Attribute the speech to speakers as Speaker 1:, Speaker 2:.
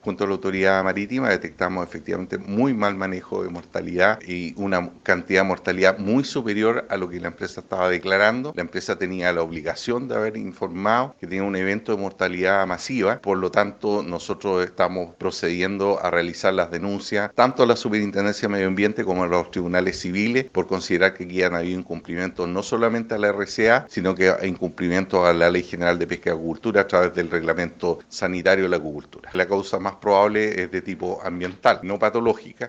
Speaker 1: Junto a la autoridad marítima detectamos efectivamente muy mal manejo de mortalidad y una cantidad de mortalidad muy superior a lo que la empresa estaba declarando. La empresa tenía la obligación de haber informado que tenía un evento de mortalidad masiva, por lo tanto nosotros estamos procediendo a realizar las denuncias tanto a la Superintendencia de Medio Ambiente como a los tribunales civiles por considerar que aquí han habido incumplimientos no solamente a la RCA, sino que incumplimientos a la Ley General de Pesca y Acuicultura a través del Reglamento Sanitario de la Acuicultura. La causa más probable es de tipo ambiental, no patológica,